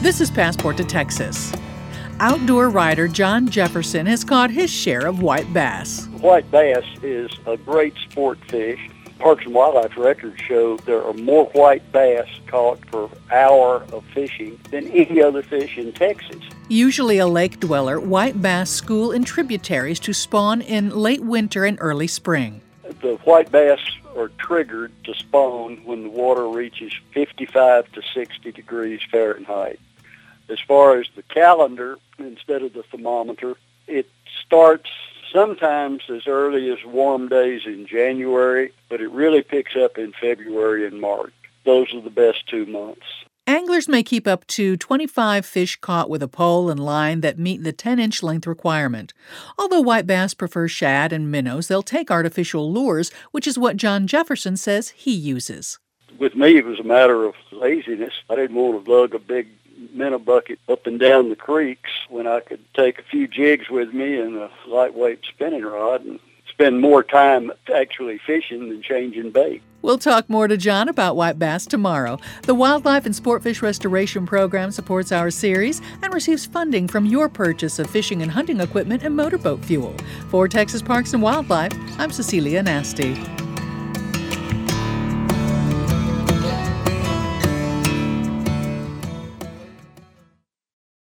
This is Passport to Texas. Outdoor writer John Jefferson has caught his share of white bass. White bass is a great sport fish. Parks and Wildlife records show there are more white bass caught per hour of fishing than any other fish in Texas. Usually a lake dweller, white bass school in tributaries to spawn in late winter and early spring. The white bass are triggered to spawn when the water reaches 55 to 60 degrees Fahrenheit. As far as the calendar, instead of the thermometer, it starts sometimes as early as warm days in January, but it really picks up in February and March. Those are the best 2 months. Anglers may keep up to 25 fish caught with a pole and line that meet the 10-inch length requirement. Although white bass prefer shad and minnows, they'll take artificial lures, which is what John Jefferson says he uses. With me, it was a matter of laziness. I didn't want to lug a big minnow bucket up and down the creeks when I could take a few jigs with me and a lightweight spinning rod and spend more time actually fishing than changing bait. We'll talk more to John about white bass tomorrow. The Wildlife and Sportfish Restoration Program supports our series and receives funding from your purchase of fishing and hunting equipment and motorboat fuel. For Texas Parks and Wildlife, I'm Cecilia Nasty.